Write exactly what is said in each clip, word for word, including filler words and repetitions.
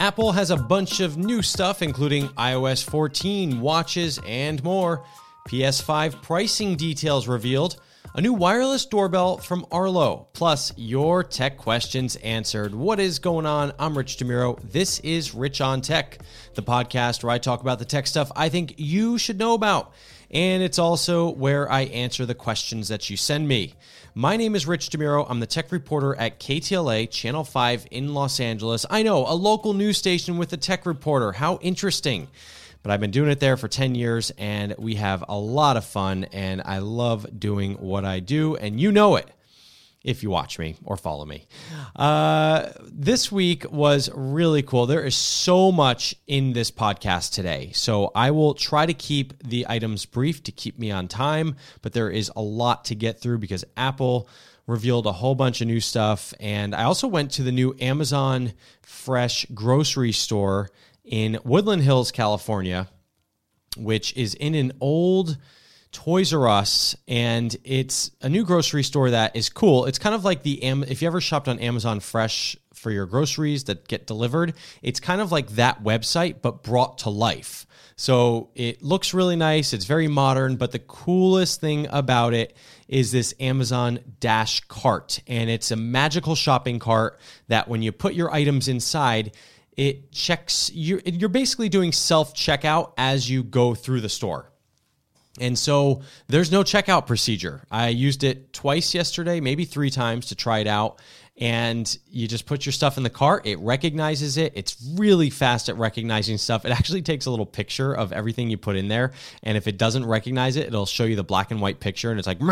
Apple has a bunch of new stuff, including i O S fourteen, watches, and more. P S five pricing details revealed. A new wireless doorbell from Arlo. Plus, your tech questions answered. What is going on? I'm Rich DeMuro. This is Rich on Tech, the podcast where I talk about the tech stuff I think you should know about. And it's also where I answer the questions that you send me. My name is Rich DeMuro. I'm the tech reporter at K T L A Channel five in Los Angeles. I know, a local news station with a tech reporter. How interesting. But I've been doing it there for ten years, and we have a lot of fun, and I love doing what I do, and you know it if you watch me or follow me. Uh, this week was really cool. There is so much in this podcast today, so I will try to keep the items brief to keep me on time, but there is a lot to get through because Apple revealed a whole bunch of new stuff, and I also went to the new Amazon Fresh grocery store in Woodland Hills, California, which is in an old Toys R Us, and it's a new grocery store that is cool. It's kind of like the, if you ever shopped on Amazon Fresh for your groceries that get delivered, it's kind of like that website, but brought to life. So it looks really nice. It's very modern, but the coolest thing about it is this Amazon Dash cart, and it's a magical shopping cart that when you put your items inside, it checks, you're, you're basically doing self-checkout as you go through the store. And so there's no checkout procedure. I used it twice yesterday, maybe three times to try it out. And you just put your stuff in the cart. It recognizes it. It's really fast at recognizing stuff. It actually takes a little picture of everything you put in there. And if it doesn't recognize it, it'll show you the black and white picture. And it's like,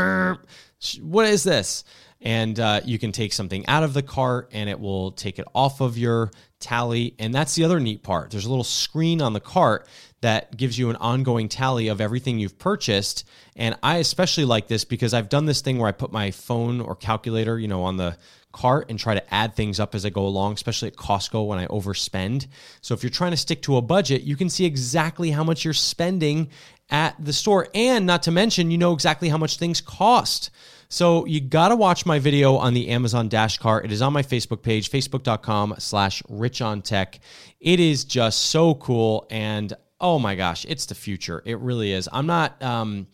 what is this? And uh, you can take something out of the cart and it will take it off of your tally. And that's the other neat part. There's a little screen on the cart that gives you an ongoing tally of everything you've purchased. And I especially like this because I've done this thing where I put my phone or calculator, you know, on the cart and try to add things up as I go along, especially at Costco when I overspend. So if you're trying to stick to a budget, you can see exactly how much you're spending at the store. And not to mention, you know exactly how much things cost. So you got to watch my video on the Amazon Dash cart. It is on my Facebook page, facebook.com slash richontech. It is just so cool. And oh my gosh, it's the future. It really is. I'm not, um,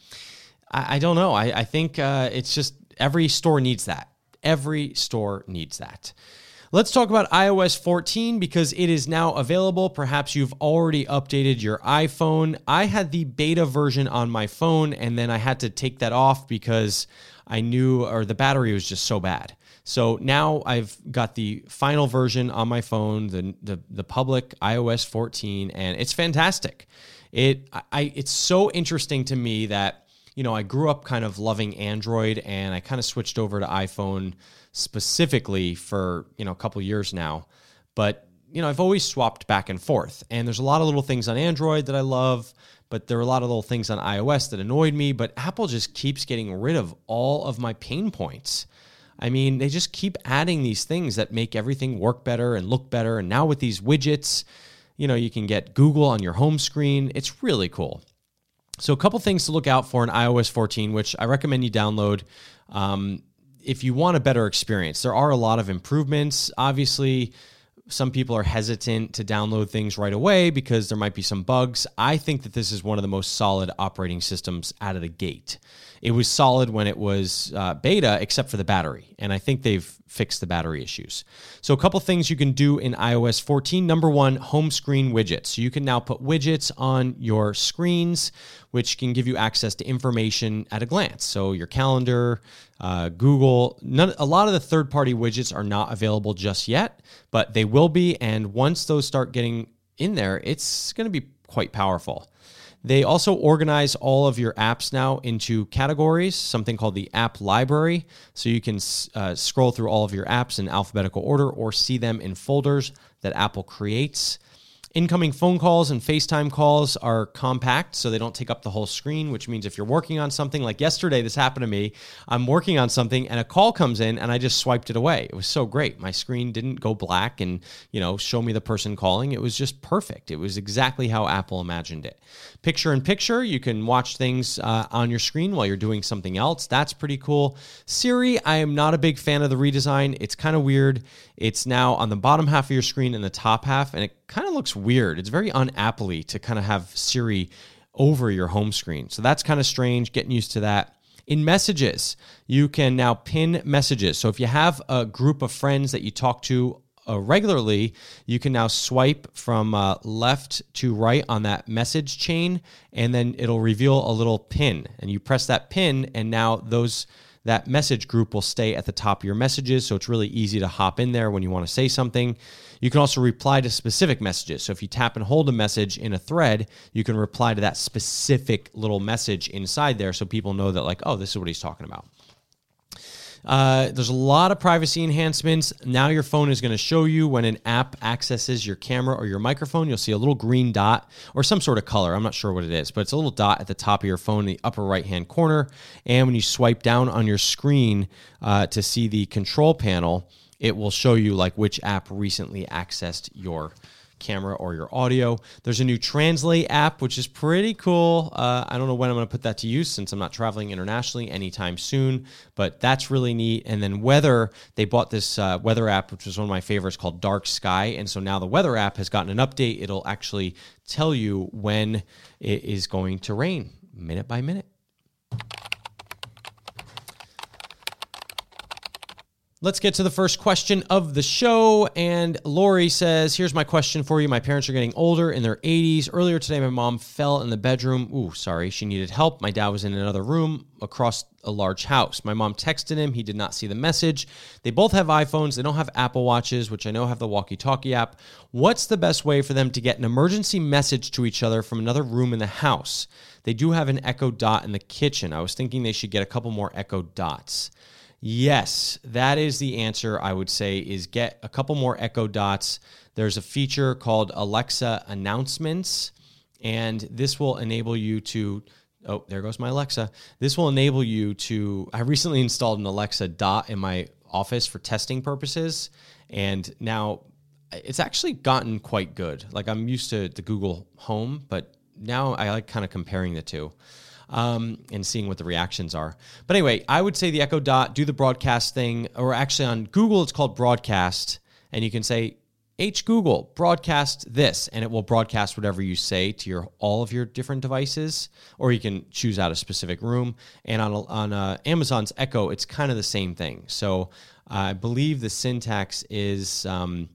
I, I don't know. I, I think uh, it's just every store needs that. Every store needs that. Let's talk about i O S fourteen because it is now available. Perhaps you've already updated your iPhone. I had the beta version on my phone, and then I had to take that off because I knew, or the battery was just so bad. So now I've got the final version on my phone, the the, the public i O S fourteen, and it's fantastic. It I it's so interesting to me that, you know, I grew up kind of loving Android, and I kind of switched over to iPhone specifically for, you know, a couple years now. But, you know, I've always swapped back and forth. And there's a lot of little things on Android that I love, but there are a lot of little things on iOS that annoyed me. But Apple just keeps getting rid of all of my pain points. I mean, they just keep adding these things that make everything work better and look better. And now with these widgets, you know, you can get Google on your home screen. It's really cool. So a couple things to look out for in i O S fourteen, which I recommend you download um, if you want a better experience. There are a lot of improvements. Obviously, some people are hesitant to download things right away because there might be some bugs. I think that this is one of the most solid operating systems out of the gate. It was solid when it was uh, beta, except for the battery. And I think they've fixed the battery issues. So a couple things you can do in i O S fourteen. Number one, home screen widgets. So you can now put widgets on your screens, which can give you access to information at a glance. So your calendar, uh, Google, none, a lot of the third-party widgets are not available just yet, but they will be. And once those start getting in there, it's going to be quite powerful. They also organize all of your apps now into categories, something called the app library. So you can uh, scroll through all of your apps in alphabetical order or see them in folders that Apple creates. Incoming phone calls and FaceTime calls are compact, so they don't take up the whole screen, which means if you're working on something, like yesterday, this happened to me. I'm working on something and a call comes in and I just swiped it away. It was so great. My screen didn't go black and, you know, show me the person calling. It was just perfect. It was exactly how Apple imagined it. Picture in picture, you can watch things uh, on your screen while you're doing something else. That's pretty cool. Siri, I am not a big fan of the redesign. It's kind of weird. It's now on the bottom half of your screen and the top half, and it kind of looks weird. It's very un-Apple-y to kind of have Siri over your home screen. So that's kind of strange, getting used to that. In Messages, you can now pin messages. So if you have a group of friends that you talk to uh, regularly, you can now swipe from uh, left to right on that message chain, and then it'll reveal a little pin. And you press that pin, and now those that message group will stay at the top of your messages, so it's really easy to hop in there when you want to say something. You can also reply to specific messages. So if you tap and hold a message in a thread, you can reply to that specific little message inside there so people know that, like, oh, this is what he's talking about. Uh, there's a lot of privacy enhancements. Now your phone is going to show you when an app accesses your camera or your microphone. You'll see a little green dot or some sort of color. I'm not sure what it is, but it's a little dot at the top of your phone in the upper right-hand corner. And when you swipe down on your screen uh, to see the control panel, it will show you like which app recently accessed your camera or your audio. There's a new Translate app, which is pretty cool. Uh, I don't know when I'm going to put that to use since I'm not traveling internationally anytime soon, but that's really neat. And then weather, they bought this uh, weather app, which was one of my favorites, called Dark Sky. And so now the weather app has gotten an update. It'll actually tell you when it is going to rain minute by minute. Let's get to the first question of the show. And Lori says, here's my question for you. My parents are getting older, in their eighties. Earlier today, my mom fell in the bedroom. Ooh, sorry. She needed help. My dad was in another room across a large house. My mom texted him. He did not see the message. They both have iPhones. They don't have Apple Watches, which I know have the walkie-talkie app. What's the best way for them to get an emergency message to each other from another room in the house? They do have an Echo Dot in the kitchen. I was thinking they should get a couple more Echo Dots. Yes, that is the answer, I would say, is get a couple more Echo Dots. There's a feature called Alexa Announcements, and this will enable you to, oh, there goes my Alexa. This will enable you to, I recently installed an Alexa Dot in my office for testing purposes, and now it's actually gotten quite good. Like, I'm used to the Google Home, but now I like kind of comparing the two. Um, and seeing what the reactions are. But anyway, I would say the Echo Dot, do the broadcast thing, or actually on Google, it's called Broadcast, and you can say, H Google, broadcast this, and it will broadcast whatever you say to your all of your different devices, or you can choose out a specific room. And on, on uh, Amazon's Echo, it's kind of the same thing. So uh, I believe the syntax is um,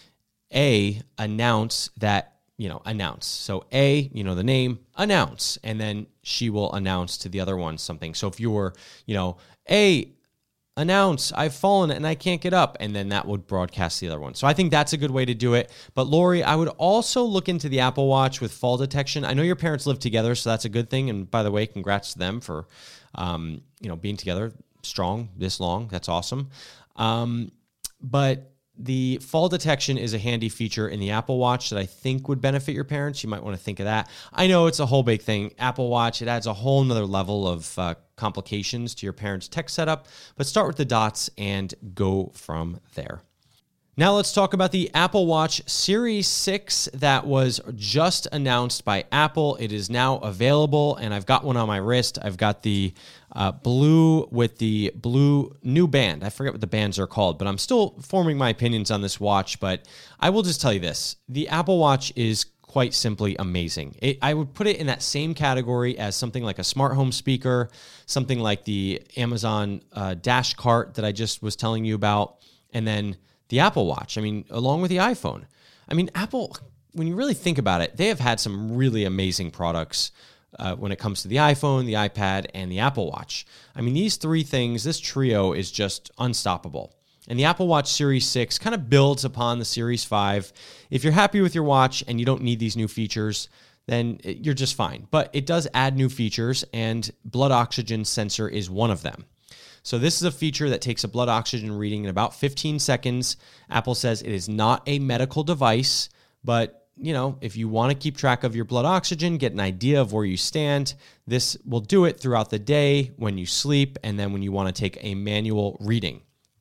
A, announce that, you know, announce. So A, you know, the name, announce, and then she will announce to the other one something. So if you were, you know, A, announce, I've fallen and I can't get up, and then that would broadcast the other one. So I think that's a good way to do it. But Lori, I would also look into the Apple Watch with fall detection. I know your parents live together, so that's a good thing. And by the way, congrats to them for, um, you know, being together strong this long. That's awesome. Um, but the fall detection is a handy feature in the Apple Watch that I think would benefit your parents. You might want to think of that. I know it's a whole big thing. Apple Watch, it adds a whole nother level of uh, complications to your parents' tech setup, but start with the dots and go from there. Now let's talk about the Apple Watch Series six that was just announced by Apple. It is now available, and I've got one on my wrist. I've got the uh, blue with the blue new band. I forget what the bands are called, but I'm still forming my opinions on this watch. But I will just tell you this. The Apple Watch is quite simply amazing. It, I would put it in that same category as something like a smart home speaker, something like the Amazon uh, Dash Cart that I just was telling you about, and then the Apple Watch. I mean, along with the iPhone. I mean, Apple, when you really think about it, they have had some really amazing products uh, when it comes to the iPhone, the iPad, and the Apple Watch. I mean, these three things, this trio is just unstoppable. And the Apple Watch Series six kind of builds upon the Series five. If you're happy with your watch and you don't need these new features, then you're just fine. But it does add new features, and blood oxygen sensor is one of them. So this is a feature that takes a blood oxygen reading in about fifteen seconds. Apple says it is not a medical device, but you know, if you want to keep track of your blood oxygen, get an idea of where you stand, this will do it throughout the day, when you sleep, and then when you want to take a manual reading.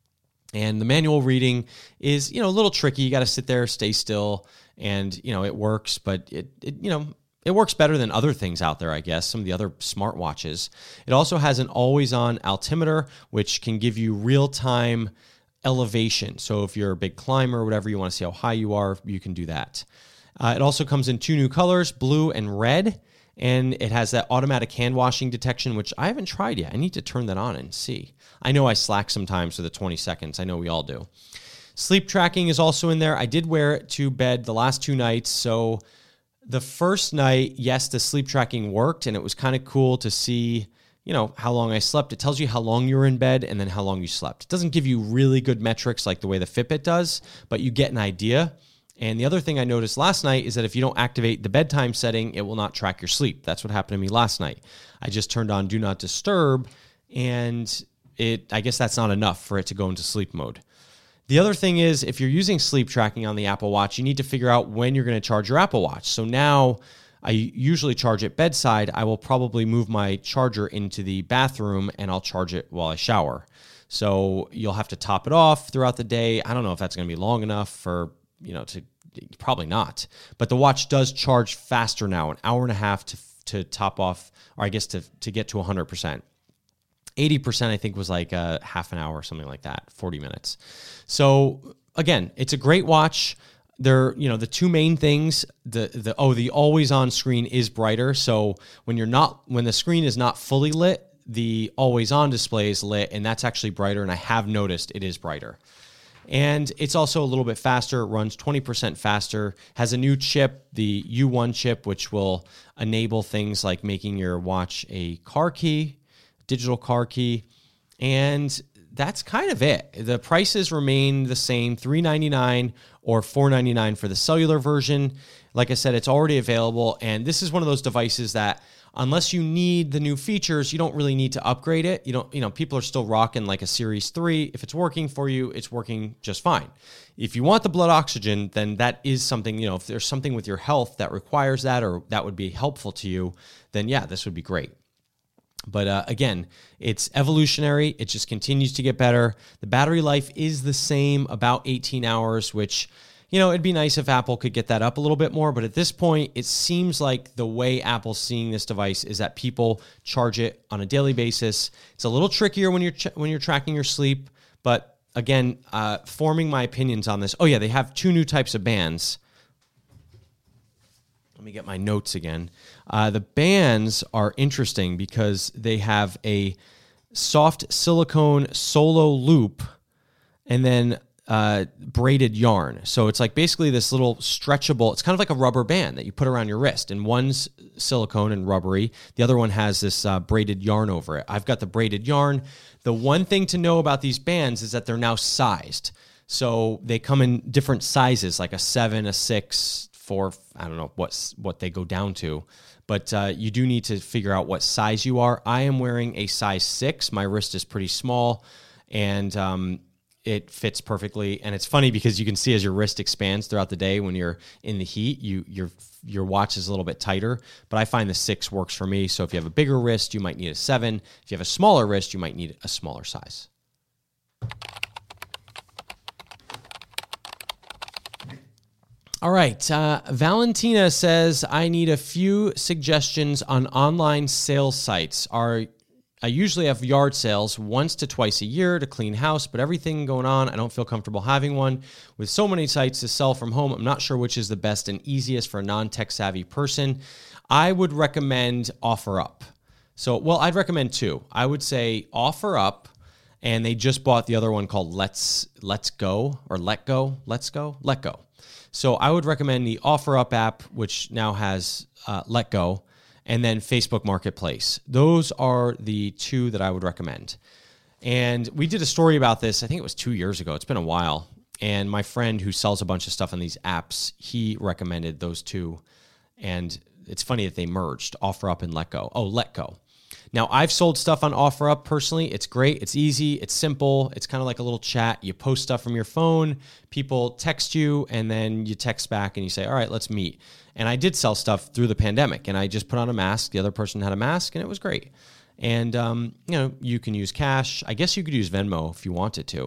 And the manual reading is, you know, a little tricky. You got to sit there, stay still, and you know, it works, but it, it you know, it works better than other things out there, I guess, some of the other smartwatches. It also has an always-on altimeter, which can give you real-time elevation. So if you're a big climber or whatever, you want to see how high you are, you can do that. Uh, it also comes in two new colors, blue and red, and it has that automatic hand washing detection, which I haven't tried yet. I need to turn that on and see. I know I slack sometimes for the twenty seconds. I know we all do. Sleep tracking is also in there. I did wear it to bed the last two nights. So the first night, yes, the sleep tracking worked, and it was kind of cool to see, you know, how long I slept. It tells you how long you were in bed and then how long you slept. It doesn't give you really good metrics like the way the Fitbit does, but you get an idea. And the other thing I noticed last night is that if you don't activate the bedtime setting, it will not track your sleep. That's what happened to me last night. I just turned on Do Not Disturb, and it I guess that's not enough for it to go into sleep mode. The other thing is, if you're using sleep tracking on the Apple Watch, you need to figure out when you're going to charge your Apple Watch. So now I usually charge it bedside. I will probably move my charger into the bathroom, and I'll charge it while I shower. So you'll have to top it off throughout the day. I don't know if that's going to be long enough for, you know, to probably not. But the watch does charge faster now, an hour and a half to to top off, or I guess to, to get to one hundred percent. eighty percent, I think, was like a half an hour or something like that, forty minutes. So again, it's a great watch. There, you know, the two main things, the the oh, the always on screen is brighter. So when you're not, when the screen is not fully lit, the always on display is lit, and that's actually brighter. And I have noticed it is brighter. And it's also a little bit faster, runs twenty percent faster, has a new chip, the U one chip, which will enable things like making your watch a car key, digital car key, and that's kind of it. The prices remain the same, three ninety-nine or four ninety-nine for the cellular version. Like I said, it's already available, and this is one of those devices that unless you need the new features, you don't really need to upgrade it. You don't, you know, people are still rocking like a Series three. If it's working for you, it's working just fine. If you want the blood oxygen, then that is something, you know, if there's something with your health that requires that or that would be helpful to you, then yeah, this would be great. But uh, again, it's evolutionary. It just continues to get better. The battery life is the same, about eighteen hours, which, you know, it'd be nice if Apple could get that up a little bit more. But at this point, it seems like the way Apple's seeing this device is that people charge it on a daily basis. It's a little trickier when you're ch- when you're tracking your sleep. But again, uh, forming my opinions on this. Oh yeah, they have two new types of bands. Let me get my notes again. Uh, the bands are interesting because they have a soft silicone solo loop and then uh, braided yarn. So it's like basically this little stretchable, it's kind of like a rubber band that you put around your wrist. And one's silicone and rubbery. The other one has this uh, braided yarn over it. I've got the braided yarn. The one thing to know about these bands is that they're now sized. So they come in different sizes, like a seven, a six, four, I don't know what what they go down to, but uh, you do need to figure out what size you are. I am wearing a size six. My wrist is pretty small, and um, it fits perfectly. And it's funny because you can see as your wrist expands throughout the day when you're in the heat, you your your watch is a little bit tighter. But I find the six works for me. So if you have a bigger wrist, you might need a seven. If you have a smaller wrist, you might need a smaller size. All right. Uh, Valentina says, I need a few suggestions on online sales sites. Are I usually have yard sales once to twice a year to clean house, but everything going on, I don't feel comfortable having one. With so many sites to sell from home, I'm not sure which is the best and easiest for a non-tech savvy person. I would recommend OfferUp. So, well, I'd recommend two. I would say OfferUp, and they just bought the other one called Let's Let's Go or Let Go. Let's Go. Let Go. So I would recommend the OfferUp app, which now has uh, Let Go, and then Facebook Marketplace. Those are the two that I would recommend. And we did a story about this, I think it was two years ago. It's been a while. And my friend who sells a bunch of stuff on these apps, he recommended those two. And it's funny that they merged, OfferUp and Let Go. Oh, Let Go. Now, I've sold stuff on OfferUp personally. It's great. It's easy. It's simple. It's kind of like a little chat. You post stuff from your phone. People text you, and then you text back, and you say, all right, let's meet. And I did sell stuff through the pandemic, and I just put on a mask. The other person had a mask, and it was great. And, um, you know, you can use cash. I guess you could use Venmo if you wanted to.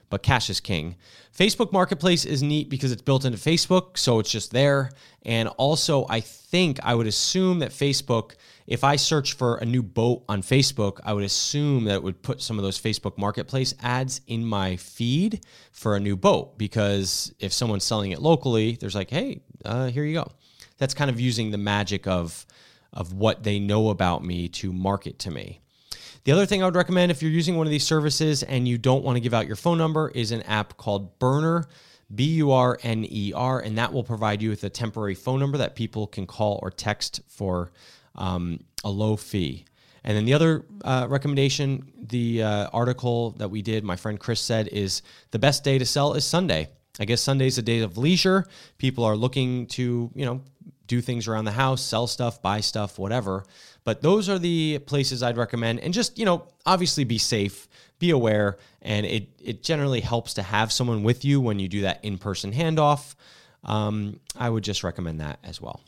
but cash is king. Facebook Marketplace is neat because it's built into Facebook, so it's just there. And also, I think I would assume that Facebook, if I search for a new boat on Facebook, I would assume that it would put some of those Facebook Marketplace ads in my feed for a new boat, because if someone's selling it locally, there's like, hey, uh, here you go. That's kind of using the magic of, of what they know about me to market to me. The other thing I would recommend if you're using one of these services and you don't want to give out your phone number is an app called Burner, B U R N E R, and that will provide you with a temporary phone number that people can call or text for um, a low fee. And then the other uh, recommendation, the uh, article that we did, my friend Chris said, is the best day to sell is Sunday. I guess Sunday's a day of leisure. People are looking to, you know, do things around the house, sell stuff, buy stuff, whatever. But those are the places I'd recommend. And just, you know, obviously be safe, be aware, and it it generally helps to have someone with you when you do that in-person handoff. Um, I would just recommend that as well.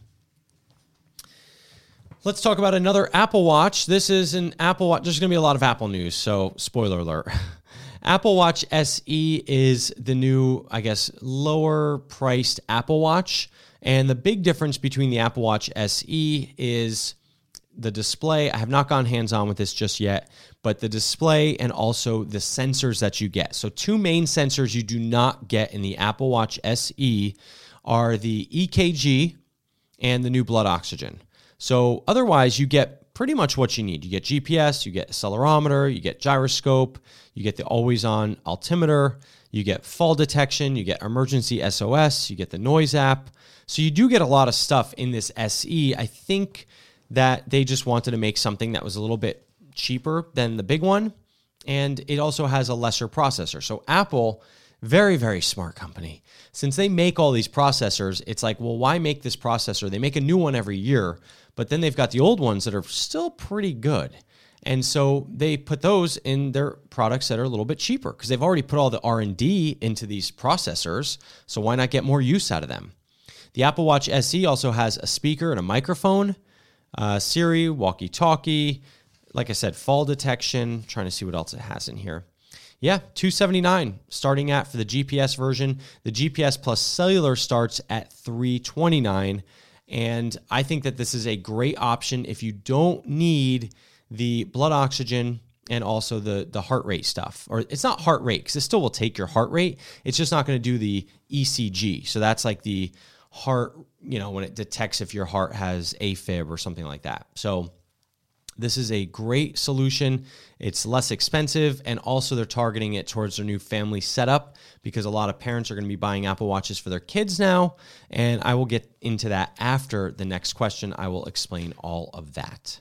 Let's talk about another Apple Watch. This is an Apple Watch. There's going to be a lot of Apple news, so spoiler alert. Apple Watch S E is the new, I guess, lower priced Apple Watch. And the big difference between the Apple Watch S E is the display. I have not gone hands-on with this just yet, but the display and also the sensors that you get. So two main sensors you do not get in the Apple Watch S E are the E K G and the new blood oxygen. So otherwise, you get pretty much what you need. You get G P S, you get accelerometer, you get gyroscope, you get the always-on altimeter, you get fall detection, you get emergency S O S, you get the noise app. So you do get a lot of stuff in this S E. I think that they just wanted to make something that was a little bit cheaper than the big one, and it also has a lesser processor. So Apple, very, very smart company. Since they make all these processors, it's like, well, why make this processor? They make a new one every year, but then they've got the old ones that are still pretty good. And so they put those in their products that are a little bit cheaper because they've already put all the R and D into these processors, so why not get more use out of them? The Apple Watch S E also has a speaker and a microphone, uh, Siri, walkie-talkie, like I said, fall detection. Trying to see what else it has in here. Yeah, two hundred seventy-nine dollars starting at for the G P S version. The G P S plus cellular starts at three hundred twenty-nine dollars, and I think that this is a great option if you don't need the blood oxygen and also the, the heart rate stuff. Or it's not heart rate, because it still will take your heart rate. It's just not going to do the E C G. So that's like the heart, you know, when it detects if your heart has AFib or something like that. So this is a great solution. It's less expensive, and also they're targeting it towards their new family setup because a lot of parents are going to be buying Apple Watches for their kids now, and I will get into that after the next question. I will explain all of that.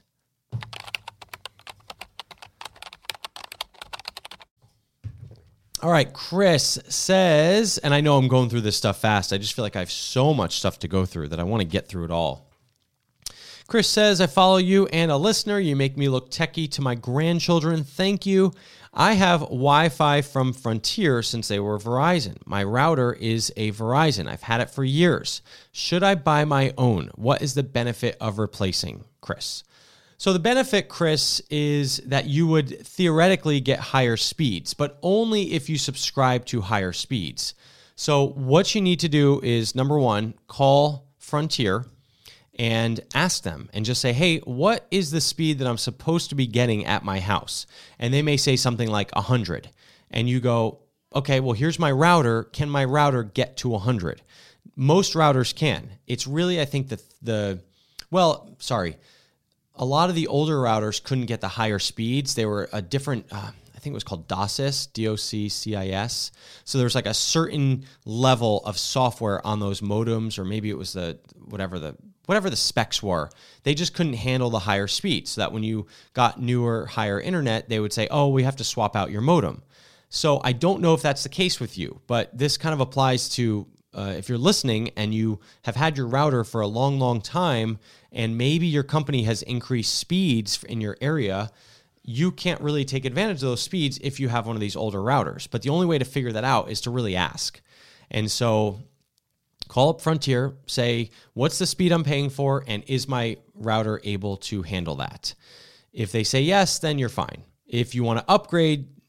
All right, Chris says, and I know I'm going through this stuff fast. I just feel like I have so much stuff to go through that I want to get through it all. Chris says, I follow you and a listener. You make me look techie to my grandchildren. Thank you. I have Wi-Fi from Frontier since they were Verizon. My router is a Verizon. I've had it for years. Should I buy my own? What is the benefit of replacing? Chris. So the benefit, Chris, is that you would theoretically get higher speeds, but only if you subscribe to higher speeds. So what you need to do is, number one, call Frontier and ask them and just say, hey, what is the speed that I'm supposed to be getting at my house? And they may say something like one hundred. And you go, okay, well, here's my router. Can my router get to one hundred? Most routers can. It's really, I think, the, the well, sorry, a lot of the older routers couldn't get the higher speeds. They were a different, uh, I think it was called DOCSIS, D O C C I S. So there was like a certain level of software on those modems, or maybe it was the, whatever the, whatever the specs were. They just couldn't handle the higher speeds. So that when you got newer, higher internet, they would say, oh, we have to swap out your modem. So I don't know if that's the case with you, but this kind of applies to Uh, if you're listening and you have had your router for a long, long time, and maybe your company has increased speeds in your area, you can't really take advantage of those speeds if you have one of these older routers. But the only way to figure that out is to really ask. And so call up Frontier, say, what's the speed I'm paying for, and is my router able to handle that? If they say yes, then you're fine. If you want to upgrade,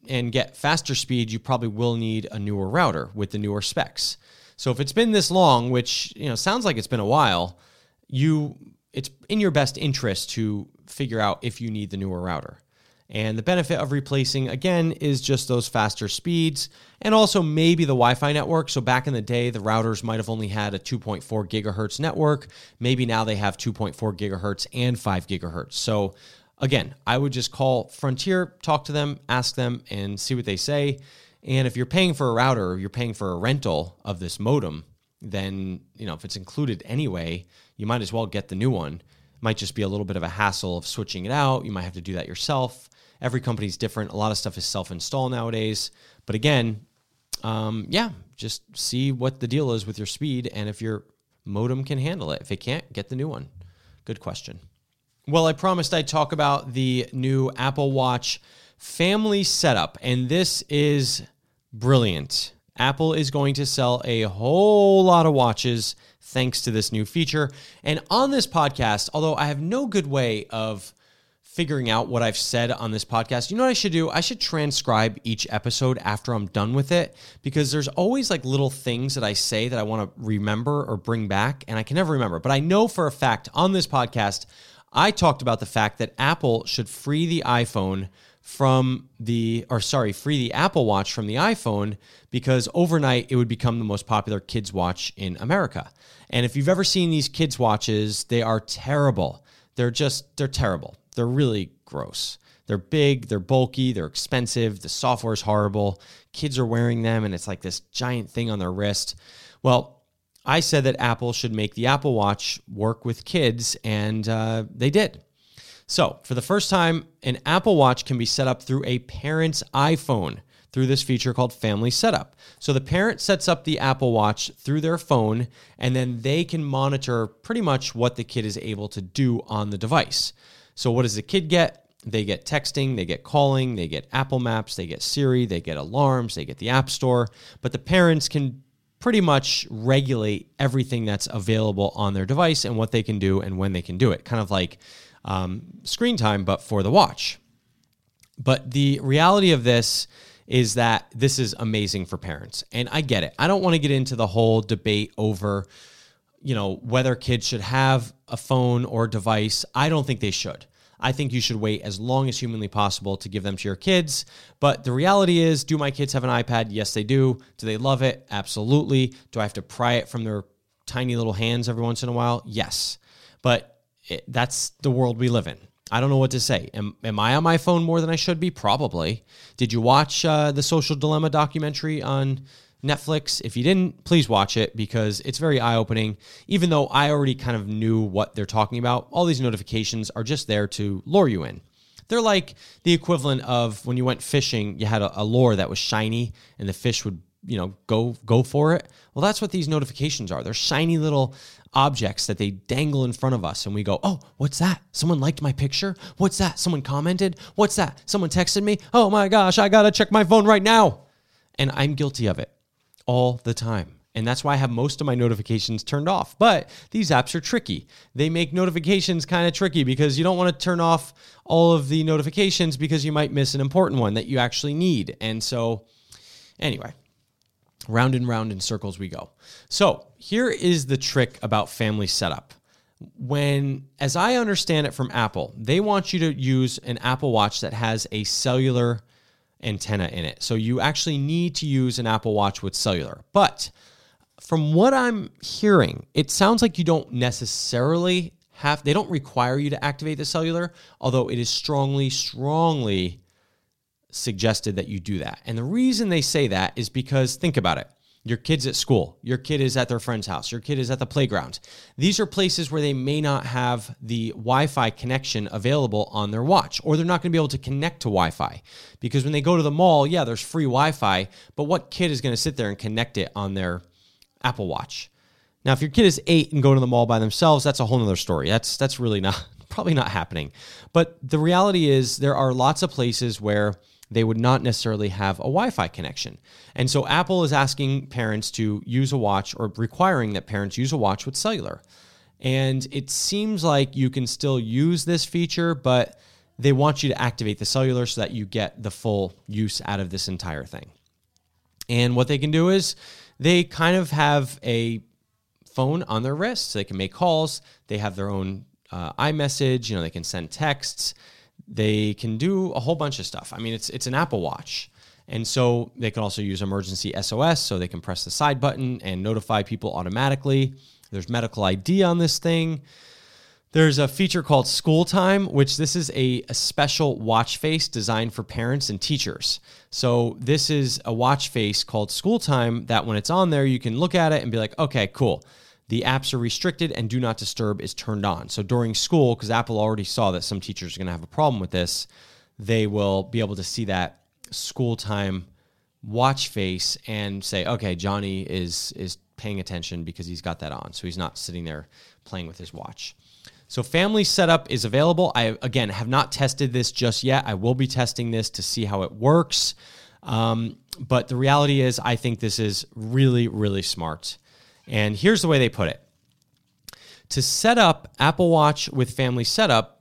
and get faster speed, you probably will need a newer router with the newer specs. So if it's been this long, which, you know, sounds like it's been a while, you it's in your best interest to figure out if you need the newer router. And the benefit of replacing, again, is just those faster speeds and also maybe the Wi-Fi network. So back in the day, the routers might have only had a two point four gigahertz network. Maybe now they have two point four gigahertz and five gigahertz. So again, I would just call Frontier, talk to them, ask them, and see what they say. And if you're paying for a router or you're paying for a rental of this modem, then, you know, if it's included anyway, you might as well get the new one. It might just be a little bit of a hassle of switching it out. You might have to do that yourself. Every company's different. A lot of stuff is self-install nowadays. But again, um, yeah, just see what the deal is with your speed and if your modem can handle it. If it can't, get the new one. Good question. Well, I promised I'd talk about the new Apple Watch family setup, and this is brilliant. Apple is going to sell a whole lot of watches thanks to this new feature. And on this podcast, although I have no good way of figuring out what I've said on this podcast, you know what I should do? I should transcribe each episode after I'm done with it, because there's always like little things that I say that I want to remember or bring back, and I can never remember. But I know for a fact on this podcast, I talked about the fact that Apple should free the iPhone from the, or sorry, free the Apple Watch from the iPhone, because overnight it would become the most popular kids watch in America. And if you've ever seen these kids watches, they are terrible. They're just, they're terrible. They're really gross. They're big, they're bulky, they're expensive, the software is horrible. Kids are wearing them and it's like this giant thing on their wrist. Well, I said that Apple should make the Apple Watch work with kids, and uh, they did. So for the first time, an Apple Watch can be set up through a parent's iPhone through this feature called Family Setup. So the parent sets up the Apple Watch through their phone, and then they can monitor pretty much what the kid is able to do on the device. So what does the kid get? They get texting, they get calling, they get Apple Maps, they get Siri, they get alarms, they get the App Store. But the parents can pretty much regulate everything that's available on their device and what they can do and when they can do it. Kind of like um, screen time, but for the watch. But the reality of this is that this is amazing for parents. And I get it. I don't want to get into the whole debate over, you know, whether kids should have a phone or device. I don't think they should. I think you should wait as long as humanly possible to give them to your kids. But the reality is, do my kids have an iPad? Yes, they do. Do they love it? Absolutely. Do I have to pry it from their tiny little hands every once in a while? Yes. But it, that's the world we live in. I don't know what to say. Am, am I on my phone more than I should be? Probably. Did you watch uh, the Social Dilemma documentary on Netflix? If you didn't, please watch it, because it's very eye-opening. Even though I already kind of knew what they're talking about, all these notifications are just there to lure you in. They're like the equivalent of when you went fishing, you had a, a lure that was shiny and the fish would, you know, go go for it. Well, that's what these notifications are. They're shiny little objects that they dangle in front of us, and we go, oh, what's that? Someone liked my picture? What's that? Someone commented? What's that? Someone texted me? Oh my gosh, I gotta check my phone right now. And I'm guilty of it all the time. And that's why I have most of my notifications turned off. But these apps are tricky. They make notifications kind of tricky because you don't want to turn off all of the notifications because you might miss an important one that you actually need. And so anyway, round and round in circles we go. So here is the trick about Family Setup. When, as I understand it from Apple, they want you to use an Apple Watch that has a cellular antenna in it. So you actually need to use an Apple Watch with cellular. But from what I'm hearing, it sounds like you don't necessarily have, they don't require you to activate the cellular, although it is strongly, strongly suggested that you do that. And the reason they say that is because, think about it. Your kid's at school. Your kid is at their friend's house. Your kid is at the playground. These are places where they may not have the Wi-Fi connection available on their watch, or they're not going to be able to connect to Wi-Fi. Because when they go to the mall, yeah, there's free Wi-Fi, but what kid is going to sit there and connect it on their Apple Watch? Now, if your kid is eight and going to the mall by themselves, that's a whole nother story. That's that's really not, probably not happening. But the reality is there are lots of places where they would not necessarily have a Wi-Fi connection. And so Apple is asking parents to use a watch, or requiring that parents use a watch with cellular. And it seems like you can still use this feature, but they want you to activate the cellular so that you get the full use out of this entire thing. And what they can do is they kind of have a phone on their wrist, so they can make calls. They have their own uh, iMessage. You know, they can send texts. They can do a whole bunch of stuff. I mean, it's it's an Apple Watch. And so they can also use emergency S O S, so they can press the side button and notify people automatically. There's medical I D on this thing. There's a feature called School Time, which this is a, a special watch face designed for parents and teachers. So this is a watch face called School Time that when it's on there, you can look at it and be like, okay, cool. The apps are restricted and do not disturb is turned on. So during school, because Apple already saw that some teachers are going to have a problem with this, they will be able to see that School Time watch face and say, okay, Johnny is is paying attention because he's got that on. So he's not sitting there playing with his watch. So family setup is available. I, again, have not tested this just yet. I will be testing this to see how it works. Um, but the reality is I think this is really, really smart. And here's the way they put it. To set up Apple Watch with family setup,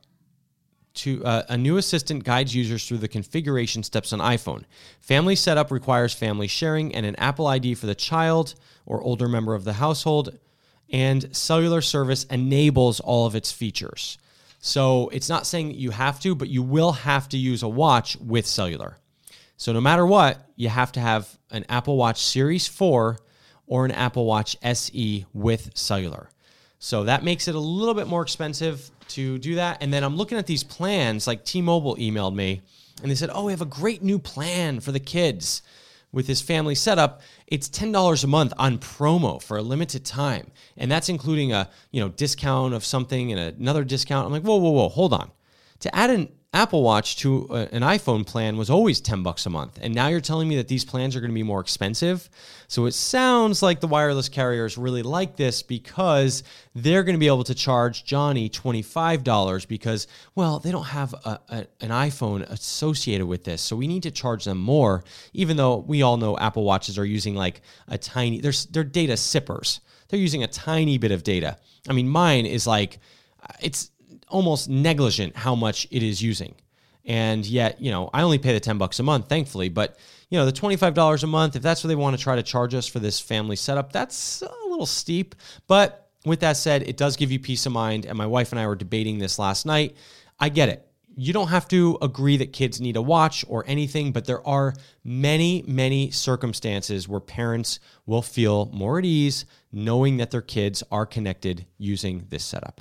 To uh, a new assistant guides users through the configuration steps on iPhone. Family setup requires family sharing and an Apple I D for the child or older member of the household, and cellular service enables all of its features. So it's not saying that you have to, but you will have to use a watch with cellular. So no matter what, you have to have an Apple Watch Series four or an Apple Watch S E with cellular. So that makes it a little bit more expensive to do that. And then I'm looking at these plans, like T-Mobile emailed me, and they said, oh, we have a great new plan for the kids with this family setup. It's ten dollars a month on promo for a limited time. And that's including a you know discount of something and another discount. I'm like, whoa, whoa, whoa, hold on. To add an Apple Watch to a, an iPhone plan was always ten bucks a month. And now you're telling me that these plans are going to be more expensive. So it sounds like the wireless carriers really like this because they're going to be able to charge Johnny twenty-five dollars because, well, they don't have a, a, an iPhone associated with this. So we need to charge them more, even though we all know Apple Watches are using like a tiny, they're, they're data sippers. They're using a tiny bit of data. I mean, mine is like, it's almost negligent how much it is using. And yet, you know, I only pay the ten bucks a month, thankfully, but you know, the twenty-five dollars a month, if that's what they want to try to charge us for this family setup, that's a little steep. But with that said, it does give you peace of mind. And my wife and I were debating this last night. I get it. You don't have to agree that kids need a watch or anything, but there are many, many circumstances where parents will feel more at ease knowing that their kids are connected using this setup.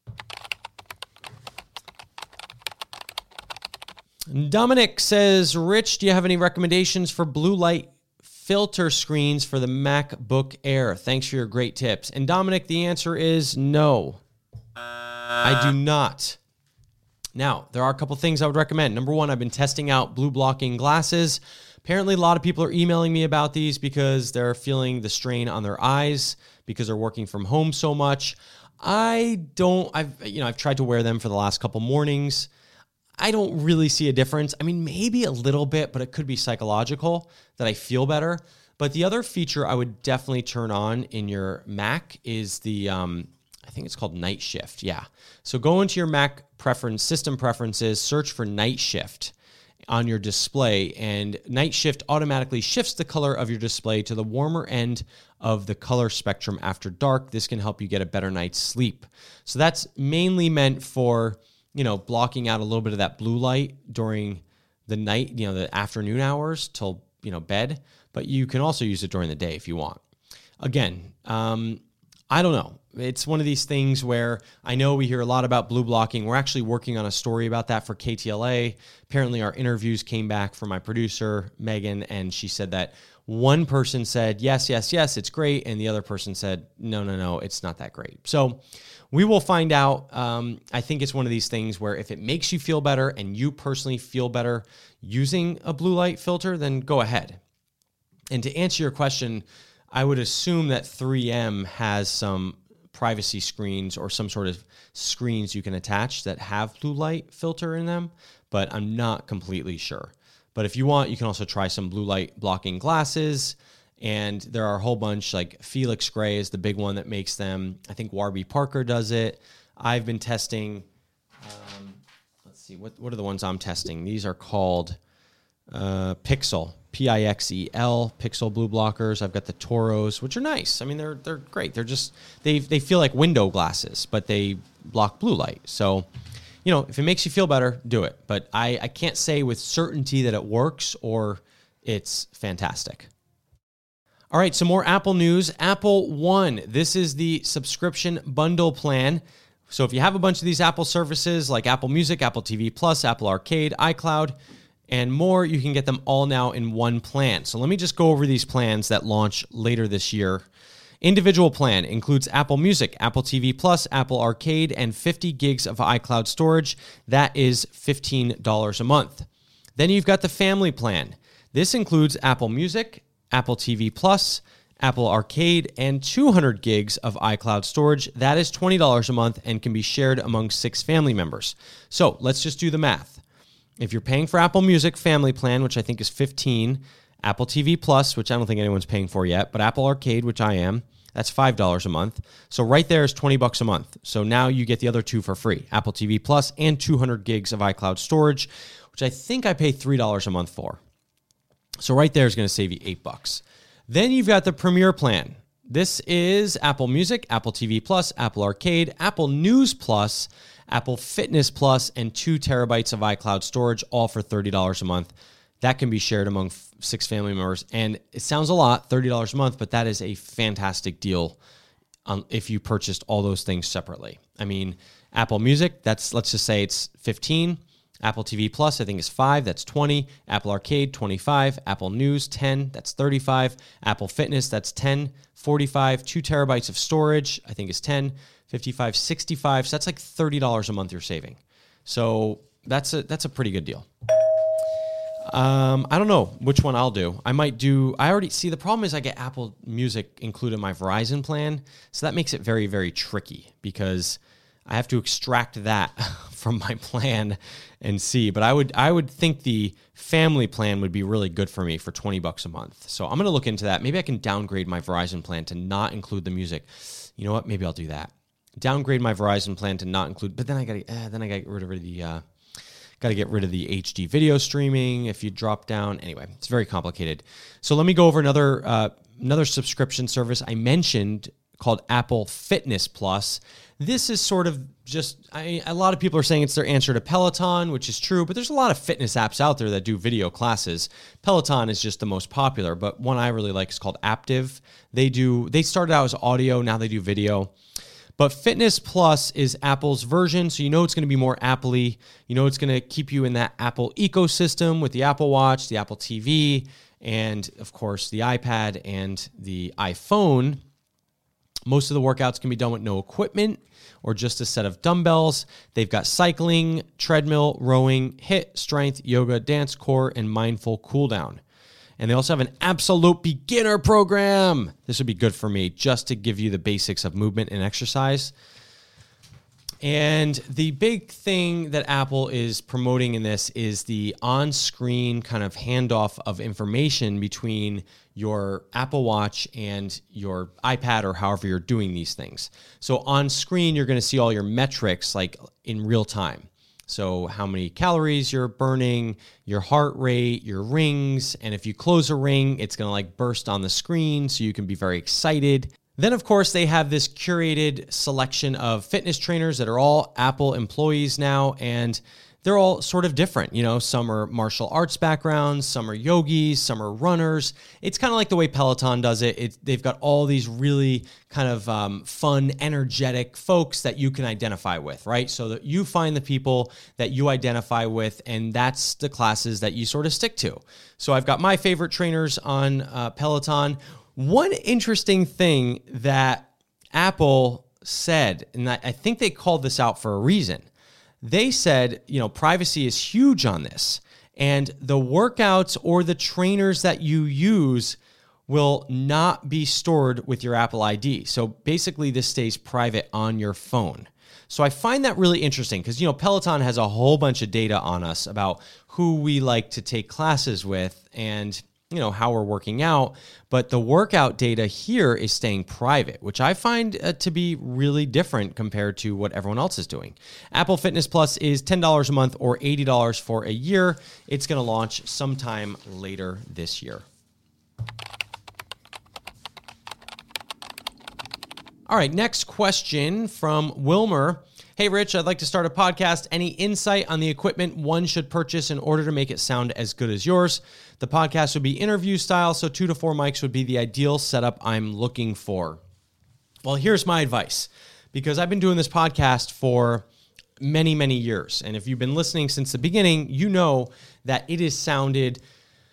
Dominic says, Rich, do you have any recommendations for blue light filter screens for the MacBook Air? Thanks for your great tips. And Dominic, the answer is no. I do not. Now, there are a couple things I would recommend. Number one, I've been testing out blue blocking glasses. Apparently, a lot of people are emailing me about these because they're feeling the strain on their eyes because they're working from home so much. I don't, I've, you know, I've tried to wear them for the last couple mornings. I don't really see a difference. I mean, maybe a little bit, but it could be psychological that I feel better. But the other feature I would definitely turn on in your Mac is the, um, I think it's called Night Shift. Yeah. So go into your Mac preference, system preferences, search for Night Shift on your display, and Night Shift automatically shifts the color of your display to the warmer end of the color spectrum after dark. This can help you get a better night's sleep. So that's mainly meant for, you know, blocking out a little bit of that blue light during the night, you know, the afternoon hours till, you know, bed, but you can also use it during the day if you want. Again, um, I don't know. It's one of these things where I know we hear a lot about blue blocking. We're actually working on a story about that for K T L A. Apparently our interviews came back from my producer, Megan, and she said that one person said, yes, yes, yes, it's great. And the other person said, no, no, no, it's not that great. So we will find out. Um, I think it's one of these things where if it makes you feel better and you personally feel better using a blue light filter, then go ahead. And to answer your question, I would assume that three M has some privacy screens or some sort of screens you can attach that have blue light filter in them, but I'm not completely sure. But if you want, you can also try some blue light blocking glasses. And there are a whole bunch, like Felix Gray is the big one that makes them. I think Warby Parker does it. I've been testing, um, let's see, what, what are the ones I'm testing? These are called uh, Pixel, P I X E L, Pixel Blue Blockers. I've got the Toros, which are nice. I mean, they're they're great. They're just, they they feel like window glasses, but they block blue light. So, you know, if it makes you feel better, do it. But I, I can't say with certainty that it works or it's fantastic. All right, some more Apple news. Apple One. This is the subscription bundle plan. So if you have a bunch of these Apple services like Apple Music, Apple T V Plus, Apple Arcade, iCloud, and more, you can get them all now in one plan. So let me just go over these plans that launch later this year. Individual plan includes Apple Music, Apple T V Plus, Apple Arcade, and fifty gigs of iCloud storage. That is fifteen dollars a month. Then you've got the family plan. This includes Apple Music, Apple T V Plus, Apple Arcade, and two hundred gigs of iCloud storage. That is twenty dollars a month and can be shared among six family members. So let's just do the math. If you're paying for Apple Music Family Plan, which I think is fifteen dollars, Apple T V Plus, which I don't think anyone's paying for yet, but Apple Arcade, which I am, that's five dollars a month. So right there is twenty bucks a month. So now you get the other two for free, Apple T V Plus and two hundred gigs of iCloud storage, which I think I pay three dollars a month for. So right there is going to save you eight bucks. Then you've got the Premier Plan. This is Apple Music, Apple T V Plus, Apple Arcade, Apple News Plus, Apple Fitness Plus, and two terabytes of iCloud storage, all for thirty dollars a month. That can be shared among f- six family members. And it sounds a lot, thirty dollars a month, but that is a fantastic deal um, if you purchased all those things separately. I mean, Apple Music, that's, let's just say it's fifteen dollars. Apple T V Plus, I think, is five. That's twenty. Apple Arcade, twenty-five. Apple News, ten. That's thirty-five. Apple Fitness, that's ten. forty-five. Two terabytes of storage, I think, is ten. fifty-five, sixty-five. So that's like thirty dollars a month you're saving. So that's a that's a pretty good deal. Um, I don't know which one I'll do. I might do. I already see the problem is I get Apple Music included in my Verizon plan, so that makes it very very tricky because I have to extract that from my plan and see. But I would I would think the family plan would be really good for me for twenty bucks a month. So I'm going to look into that. Maybe I can downgrade my Verizon plan to not include the music. You know what? Maybe I'll do that. Downgrade my Verizon plan to not include. But then I got to eh, then I got to get rid of the uh, got to get rid of the H D video streaming. If you drop down, anyway, it's very complicated. So let me go over another uh, another subscription service I mentioned called Apple Fitness Plus. This is sort of just, I, a lot of people are saying it's their answer to Peloton, which is true, but there's a lot of fitness apps out there that do video classes. Peloton is just the most popular, but one I really like is called Aptiv. They do, they started out as audio, now they do video. But Fitness Plus is Apple's version, so you know it's going to be more Apple-y. You know it's going to keep you in that Apple ecosystem with the Apple Watch, the Apple T V, and of course the iPad and the iPhone. Most of the workouts can be done with no equipment or just a set of dumbbells. They've got cycling, treadmill, rowing, HIIT, strength, yoga, dance, core, and mindful cool down. And they also have an absolute beginner program. This would be good for me just to give you the basics of movement and exercise. And the big thing that Apple is promoting in this is the on-screen kind of handoff of information between your Apple Watch and your iPad or however you're doing these things. So on screen, you're going to see all your metrics like in real time. So how many calories you're burning, your heart rate, your rings, and if you close a ring, it's going to like burst on the screen so you can be very excited. Then, of course, they have this curated selection of fitness trainers that are all Apple employees now, and they're all sort of different. You know, some are martial arts backgrounds, some are yogis, some are runners. It's kind of like the way Peloton does it. it they've got all these really kind of um, fun, energetic folks that you can identify with, right? So that you find the people that you identify with, and that's the classes that you sort of stick to. So I've got my favorite trainers on uh, Peloton. One interesting thing that Apple said, and I think they called this out for a reason. They said, you know, privacy is huge on this, and the workouts or the trainers that you use will not be stored with your Apple I D. So basically, this stays private on your phone. So I find that really interesting because, you know, Peloton has a whole bunch of data on us about who we like to take classes with, and you know, how we're working out. But the workout data here is staying private, which I find uh, to be really different compared to what everyone else is doing. Apple Fitness Plus is ten dollars a month or eighty dollars for a year. It's going to launch sometime later this year. All right, next question from Wilmer. Hey, Rich, I'd like to start a podcast. Any insight on the equipment one should purchase in order to make it sound as good as yours? The podcast would be interview style, so two to four mics would be the ideal setup I'm looking for. Well, here's my advice, because I've been doing this podcast for many, many years. And if you've been listening since the beginning, you know that it has sounded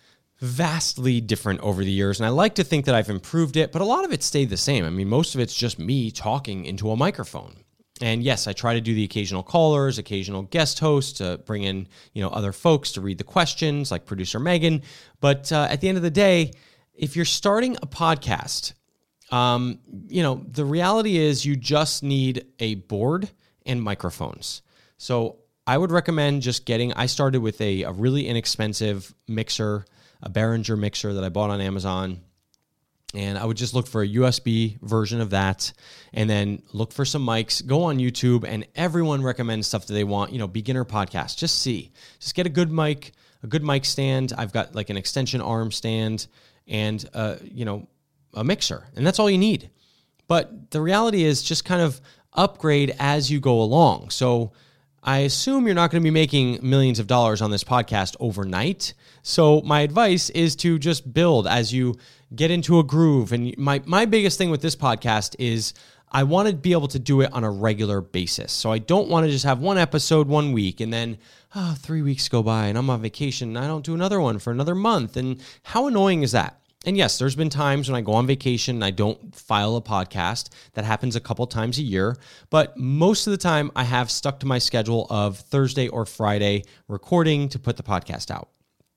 vastly different over the years. And I like to think that I've improved it, but a lot of it stayed the same. I mean, most of it's just me talking into a microphone. And yes, I try to do the occasional callers, occasional guest hosts to bring in, you know, other folks to read the questions like producer Megan. But uh, at the end of the day, if you're starting a podcast, um, you know, the reality is you just need a board and microphones. So I would recommend just getting, I started with a, a really inexpensive mixer, a Behringer mixer that I bought on Amazon. And I would just look for a U S B version of that and then look for some mics, go on YouTube, and everyone recommends stuff that they want, you know, beginner podcast. Just see, just get a good mic, a good mic stand. I've got like an extension arm stand and, uh, you know, a mixer, and that's all you need. But the reality is just kind of upgrade as you go along. So I assume you're not going to be making millions of dollars on this podcast overnight. So my advice is to just build as you get into a groove. And my, my biggest thing with this podcast is I want to be able to do it on a regular basis. So I don't want to just have one episode one week and then oh, three weeks go by and I'm on vacation and I don't do another one for another month. And how annoying is that? And yes, there's been times when I go on vacation and I don't file a podcast. That happens a couple times a year. But most of the time, I have stuck to my schedule of Thursday or Friday recording to put the podcast out.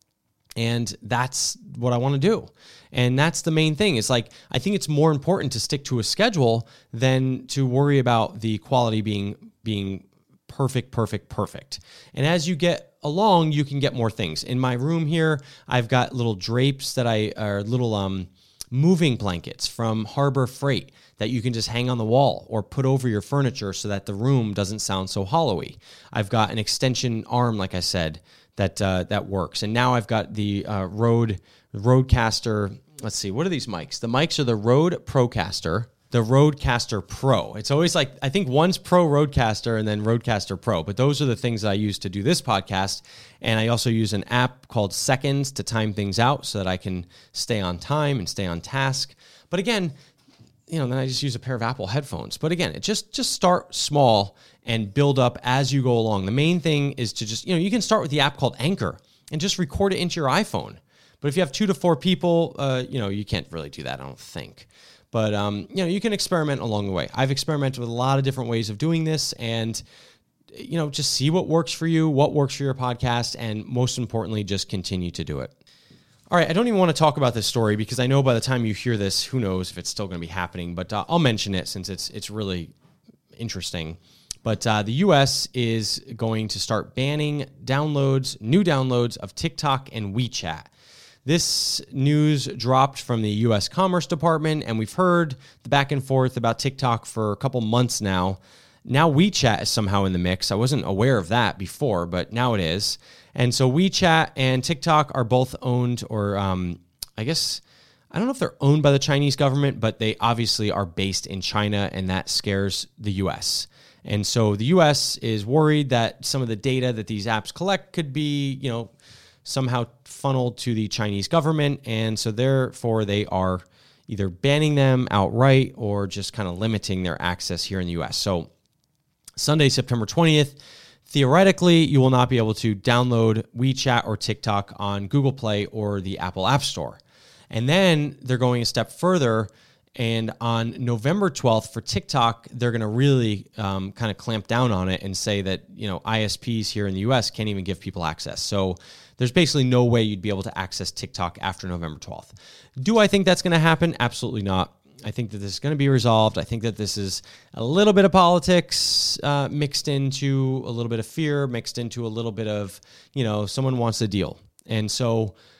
And that's what I want to do. And that's the main thing. It's like, I think it's more important to stick to a schedule than to worry about the quality being being perfect, perfect, perfect. And as you get along, you can get more things. In my room here, I've got little drapes that I are little um, moving blankets from Harbor Freight that you can just hang on the wall or put over your furniture so that the room doesn't sound so hollowy. I've got an extension arm, like I said, that uh, that works. And now I've got the uh, Rode Rodecaster. Let's see, what are these mics? The mics are the Rode Procaster, the Rodecaster Pro. It's always like, I think one's Pro Rodecaster and then Rodecaster Pro, but those are the things that I use to do this podcast. And I also use an app called Seconds to time things out so that I can stay on time and stay on task. But again, you know, then I just use a pair of Apple headphones. But again, it just, just start small and build up as you go along. The main thing is to just, you know, you can start with the app called Anchor and just record it into your iPhone. But if you have two to four people, uh, you know, you can't really do that, I don't think. But, um, you know, you can experiment along the way. I've experimented with a lot of different ways of doing this and, you know, just see what works for you, what works for your podcast, and most importantly, just continue to do it. All right, I don't even want to talk about this story because I know by the time you hear this, who knows if it's still going to be happening, but uh, I'll mention it since it's it's really interesting. But uh, the U S is going to start banning downloads, new downloads of TikTok and WeChat. This news dropped from the U S Commerce Department, and we've heard the back and forth about TikTok for a couple months now. Now WeChat is somehow in the mix. I wasn't aware of that before, but now it is. And so WeChat and TikTok are both owned, or um, I guess, I don't know if they're owned by the Chinese government, but they obviously are based in China, and that scares the U S. And so the U S is worried that some of the data that these apps collect could be, you know, somehow funneled to the Chinese government. And so therefore they are either banning them outright or just kind of limiting their access here in the U S. So Sunday, September twentieth, theoretically, you will not be able to download WeChat or TikTok on Google Play or the Apple App Store. And then they're going a step further. And on November twelfth for TikTok, they're going to really um, kind of clamp down on it and say that, you know, I S Ps here in the U S can't even give people access. So there's basically no way you'd be able to access TikTok after November twelfth. Do I think that's going to happen? Absolutely not. I think that this is going to be resolved. I think that this is a little bit of politics uh, mixed into a little bit of fear, mixed into a little bit of, you know, someone wants a deal. And so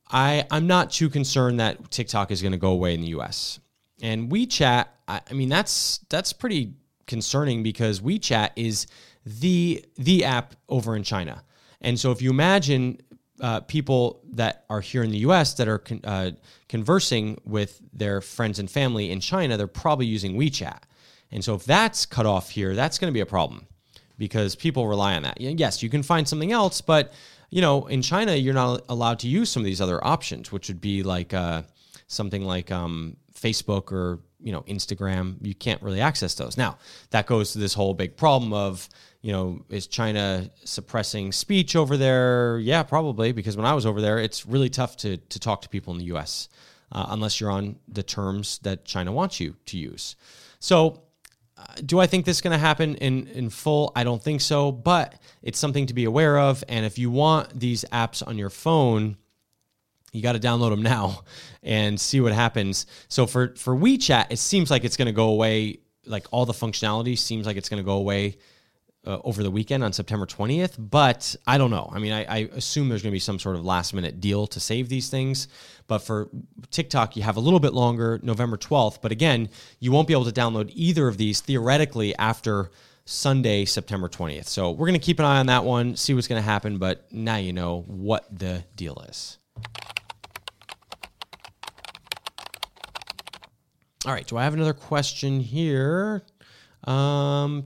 I, I'm not too concerned that TikTok is going to go away in the U S. And WeChat, I, I mean, that's that's pretty concerning because WeChat is the the app over in China. And so if you imagine uh, people that are here in the U S that are con- uh, conversing with their friends and family in China, they're probably using WeChat. And so if that's cut off here, that's going to be a problem because people rely on that. Yes, you can find something else, but you know, in China, you're not allowed to use some of these other options, which would be like uh, something like um, Facebook or, you know, Instagram. You can't really access those. Now, that goes to this whole big problem of, you know, is China suppressing speech over there? Yeah, probably, because when I was over there, it's really tough to to talk to people in the U S uh, unless you're on the terms that China wants you to use. So Uh, do I think this is going to happen in, in full? I don't think so, but it's something to be aware of. And if you want these apps on your phone, you got to download them now and see what happens. So for, for WeChat, it seems like it's going to go away. Like all the functionality seems like it's going to go away uh, over the weekend on September twentieth, but I don't know. I mean, I, I assume there's going to be some sort of last minute deal to save these things. But for TikTok, you have a little bit longer, November twelfth. But again, you won't be able to download either of these theoretically after Sunday, September twentieth. So we're going to keep an eye on that one, see what's going to happen. But now you know what the deal is. All right. Do I have another question here? Um,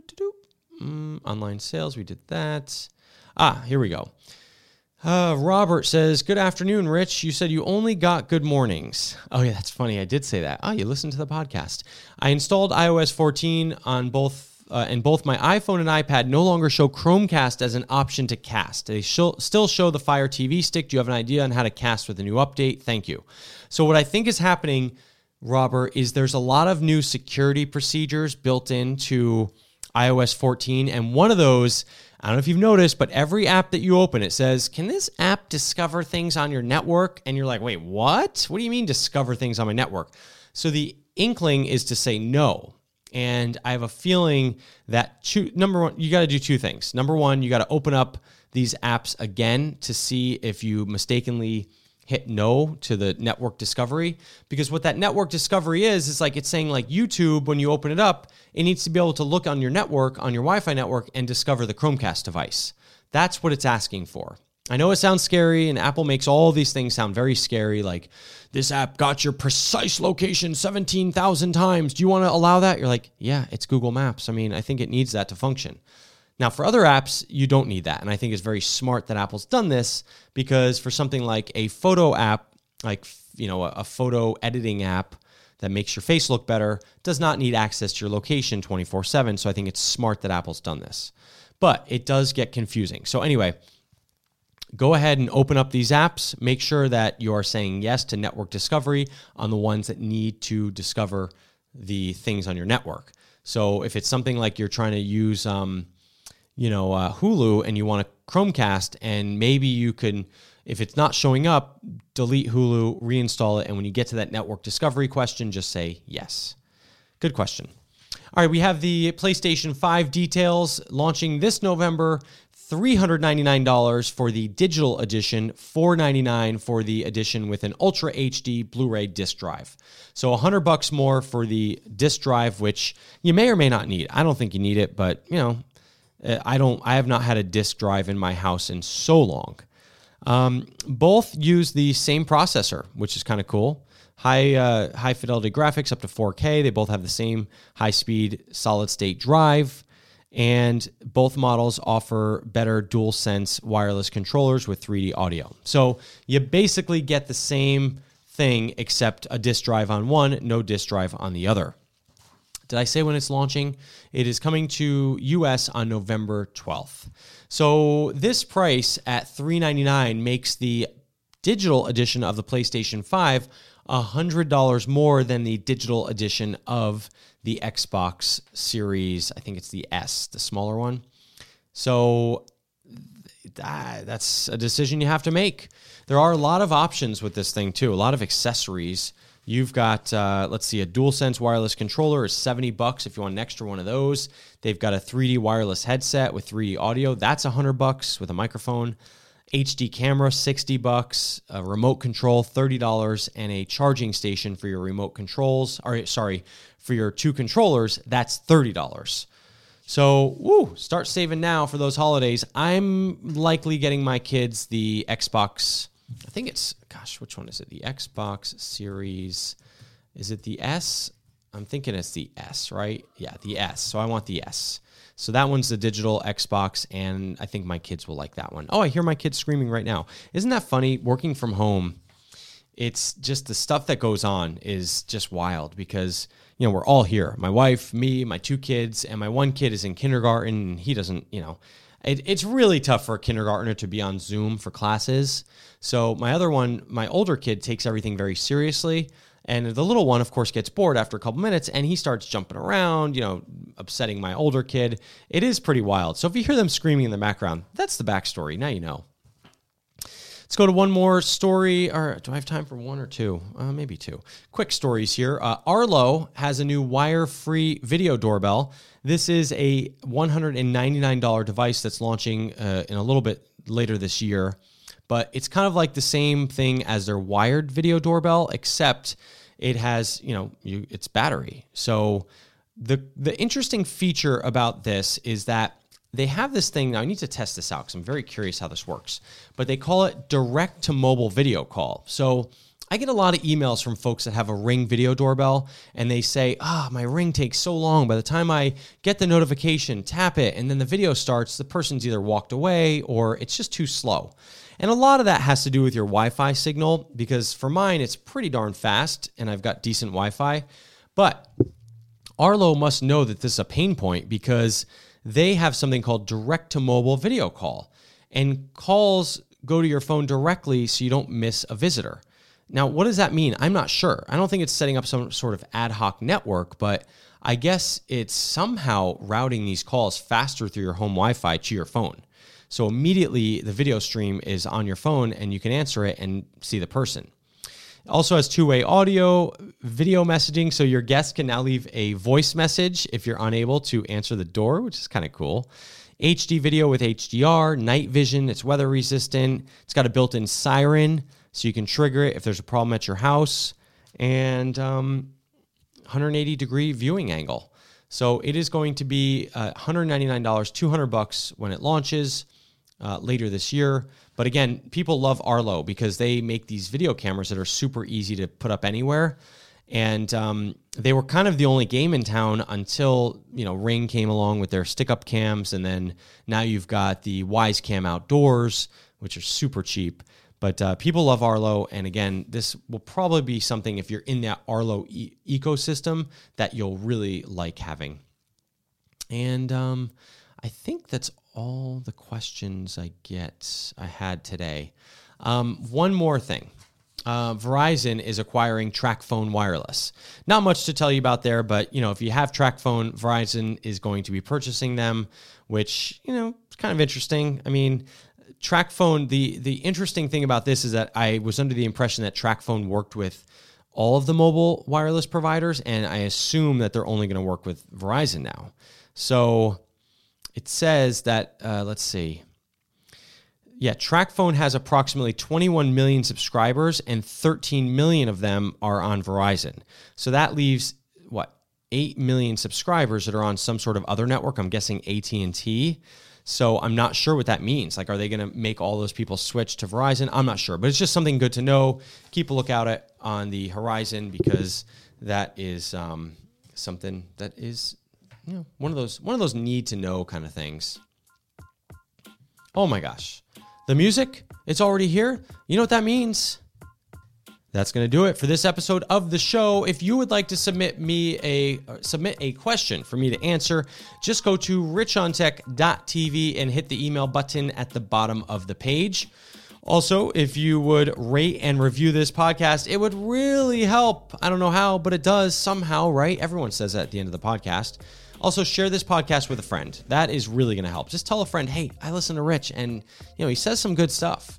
mm, online sales. We did that. Ah, here we go. Uh, Robert says, good afternoon, Rich. You said you only got good mornings. Oh, yeah, that's funny. I did say that. Oh, you listened to the podcast. I installed i O S fourteen on both, uh, and both my iPhone and iPad no longer show Chromecast as an option to cast. They show, still show the Fire T V stick. Do you have an idea on how to cast with the new update? Thank you. So what I think is happening, Robert, is there's a lot of new security procedures built into i O S fourteen, and one of those, I don't know if you've noticed, but every app that you open, it says, can this app discover things on your network? And you're like, wait, what? What do you mean discover things on my network? So the inkling is to say no. And I have a feeling that, two, number one, you got to do two things. Number one, you got to open up these apps again to see if you mistakenly hit no to the network discovery, because what that network discovery is, is like it's saying like YouTube, when you open it up, it needs to be able to look on your network, on your Wi-Fi network, and discover the Chromecast device. That's what it's asking for. I know it sounds scary, and Apple makes all these things sound very scary, like this app got your precise location seventeen thousand times. Do you want to allow that? You're like, yeah, it's Google Maps. I mean, I think it needs that to function. Now, for other apps, you don't need that. And I think it's very smart that Apple's done this, because for something like a photo app, like, you know, a, a photo editing app that makes your face look better, does not need access to your location twenty-four seven. So I think it's smart that Apple's done this. But it does get confusing. So anyway, go ahead and open up these apps. Make sure that you are saying yes to network discovery on the ones that need to discover the things on your network. So if it's something like you're trying to use, um, you know, uh, Hulu, and you want a Chromecast, and maybe you can, if it's not showing up, delete Hulu, reinstall it, and when you get to that network discovery question, just say yes. Good question. All right, we have the PlayStation five details launching this November, three hundred ninety-nine dollars for the digital edition, four hundred ninety-nine dollars for the edition with an Ultra H D Blu-ray disc drive. So one hundred bucks more for the disc drive, which you may or may not need. I don't think you need it, but, you know, I don't. I have not had a disk drive in my house in so long. Um, both use the same processor, which is kind of cool. High uh, high fidelity graphics up to four K. They both have the same high speed solid state drive, and both models offer better DualSense wireless controllers with three D audio. So you basically get the same thing except a disk drive on one, no disk drive on the other. Did I say when it's launching? It is coming to U S on November twelfth. So this price at three hundred ninety-nine dollars makes the digital edition of the PlayStation five one hundred dollars more than the digital edition of the Xbox Series. I think it's the S, the smaller one. So that, that's a decision you have to make. There are a lot of options with this thing too, a lot of accessories. You've got, uh, let's see, a DualSense wireless controller is seventy bucks if you want an extra one of those. They've got a three D wireless headset with three D audio. That's one hundred bucks with a microphone. H D camera, sixty bucks, a remote control, thirty dollars, and a charging station for your remote controls, or sorry, for your two controllers, that's thirty dollars. So, woo, start saving now for those holidays. I'm likely getting my kids the Xbox, I think it's, gosh, which one is it? The Xbox Series, is it the S? I'm thinking it's the S, right? Yeah, the S. So I want the S. So that one's the digital Xbox, and I think my kids will like that one. Oh, I hear my kids screaming right now. Isn't that funny? Working from home, it's just the stuff that goes on is just wild because, you know, we're all here. My wife, me, my two kids, and my one kid is in kindergarten, and he doesn't, you know, it, it's really tough for a kindergartner to be on Zoom for classes. So my other one, my older kid, takes everything very seriously. And the little one, of course, gets bored after a couple minutes, and he starts jumping around, you know, upsetting my older kid. It is pretty wild. So if you hear them screaming in the background, that's the backstory. Now you know. Let's go to one more story. Or do I have time for one or two? Uh, maybe two. Quick stories here. Uh, Arlo has a new wire-free video doorbell. This is a one hundred ninety-nine dollars device that's launching uh, in a little bit later this year. But it's kind of like the same thing as their wired video doorbell, except it has, you know, you, it's battery. So the the interesting feature about this is that they have this thing. Now I need to test this out because I'm very curious how this works. But they call it direct to mobile video call. So I get a lot of emails from folks that have a Ring video doorbell, and they say, ah, oh, my Ring takes so long. By the time I get the notification, tap it, and then the video starts, the person's either walked away or it's just too slow. And a lot of that has to do with your Wi-Fi signal, because for mine, it's pretty darn fast, and I've got decent Wi-Fi. But Arlo must know that this is a pain point because they have something called direct-to-mobile video call. And calls go to your phone directly so you don't miss a visitor. Now, what does that mean? I'm not sure. I don't think it's setting up some sort of ad hoc network, but I guess it's somehow routing these calls faster through your home Wi-Fi to your phone. So immediately the video stream is on your phone and you can answer it and see the person. It also has two-way audio, video messaging, so your guests can now leave a voice message if you're unable to answer the door, which is kind of cool. H D video with H D R, night vision, it's weather resistant. It's got a built-in siren, so you can trigger it if there's a problem at your house, and um, one hundred eighty degree viewing angle. So it is going to be uh, one hundred ninety-nine dollars, two hundred bucks when it launches uh, later this year. But again, people love Arlo because they make these video cameras that are super easy to put up anywhere. And um, they were kind of the only game in town until, you know, Ring came along with their stick-up cams, and then now you've got the Wyze Cam Outdoors, which are super cheap. But uh, people love Arlo, and again, this will probably be something, if you're in that Arlo e- ecosystem, that you'll really like having. And um, I think that's all the questions I get I had today. Um, one more thing. Uh, Verizon is acquiring TracFone Wireless. Not much to tell you about there, but you know, if you have TracFone, Verizon is going to be purchasing them, which, you know, it's kind of interesting. I mean, TracFone, the the interesting thing about this is that I was under the impression that TracFone worked with all of the mobile wireless providers, and I assume that they're only going to work with Verizon now. So it says that, uh, let's see. Yeah, TracFone has approximately twenty-one million subscribers, and thirteen million of them are on Verizon. So that leaves, what, eight million subscribers that are on some sort of other network. I'm guessing A T and T. So I'm not sure what that means. Like, are they going to make all those people switch to Verizon? I'm not sure, but it's just something good to know. Keep a lookout at on the horizon, because that is um, something that is, you know, one of those one of those need to know kind of things. Oh my gosh. The music, it's already here. You know what that means? That's going to do it for this episode of the show. If you would like to submit me a uh, submit a question for me to answer, just go to rich on tech dot t v and hit the email button at the bottom of the page. Also, if you would rate and review this podcast, it would really help. I don't know how, but it does somehow, right? Everyone says that at the end of the podcast. Also, share this podcast with a friend. That is really going to help. Just tell a friend, hey, I listen to Rich, and you know he says some good stuff.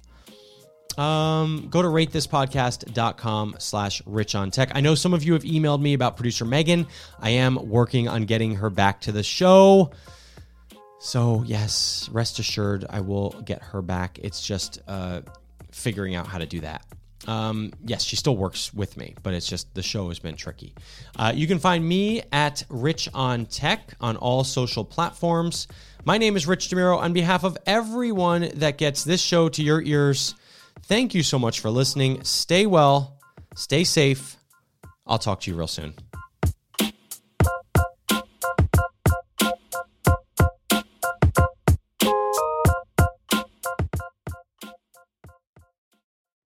Um, go to rate this podcast dot com slash rich on tech. I know some of you have emailed me about producer Megan. I am working on getting her back to the show. So yes, rest assured, I will get her back. It's just uh, figuring out how to do that. Um, yes, she still works with me, but it's just the show has been tricky. Uh, you can find me at Rich on Tech on all social platforms. My name is Rich DeMuro. On behalf of everyone that gets this show to your ears, thank you so much for listening. Stay well, stay safe. I'll talk to you real soon.